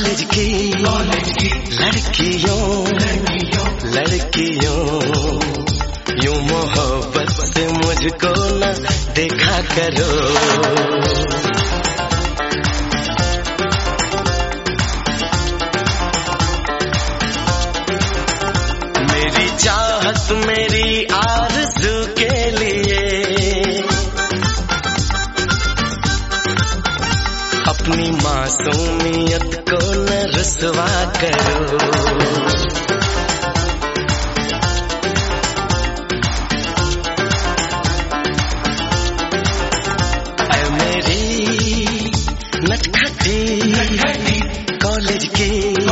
College की लड़कियों यूं मोहब्बत से मुझको न देखा करो। मेरी चाहत मेरी आरज़ू के लिए अपनी मासूमियत को न रुसवा करो। ऐ मेरी नटखटी कॉलेज की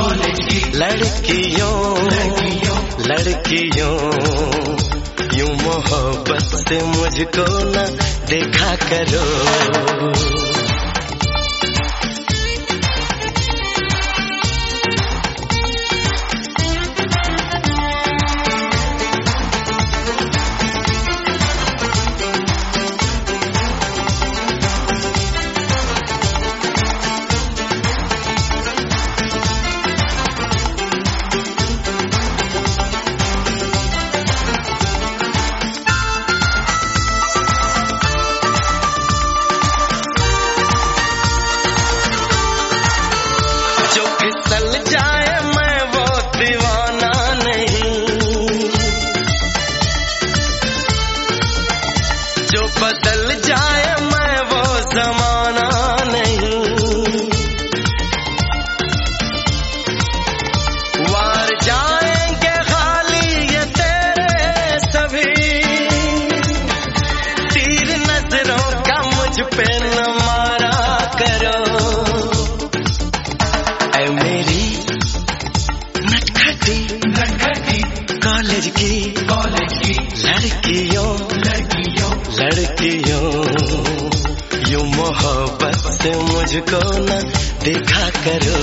लड़कियों यूं मोहब्बत से मुझको न देखा करो। बदल जाए मैं वो जमाना नहीं, वार जाएंगे खाली ये तेरे सभी तीर नजरों का मुझ पे न मारा करो। ऐ मेरी नटखटी कॉलेज की लड़कियों यूं मोहब्बत से मुझको न देखा करो।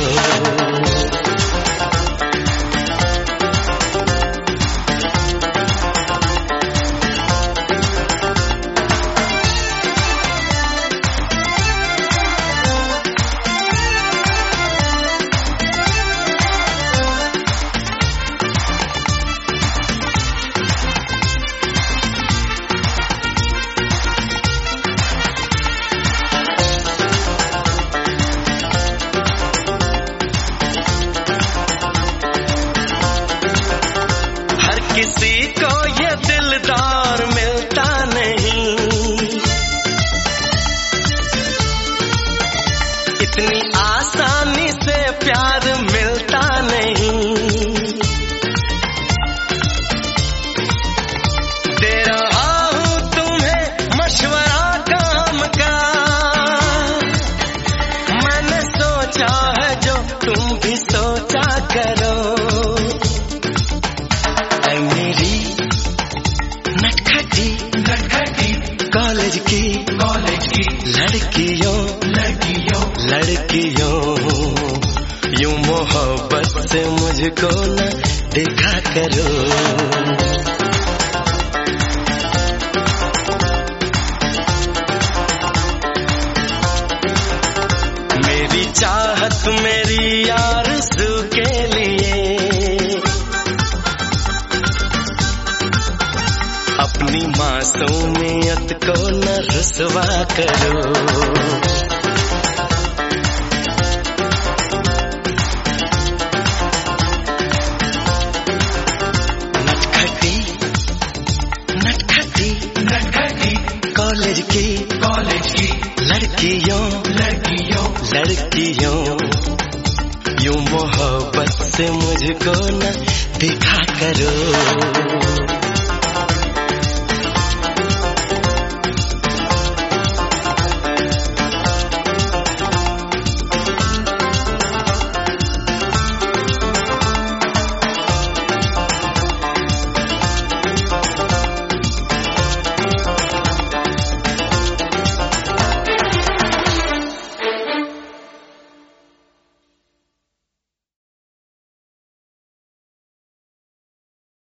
किसी को ये दिलदार मिलता नहीं, इतनी आसानी से प्यार मिलता नहीं। दे रहा हूँ तुम्हें मशवरा काम का, मैंने सोचा है जो तुम भी सोचा करो। कॉलेज की लड़कियों यूं मोहब्बत से मुझको न देखा करो। मेरी चाहत मेरी आरज़ू के लिए अपनी मासूमियत को न रुसवा करो। नटखटी कॉलेज की लड़कियों यूं मोहब्बत से मुझको न देखा करो।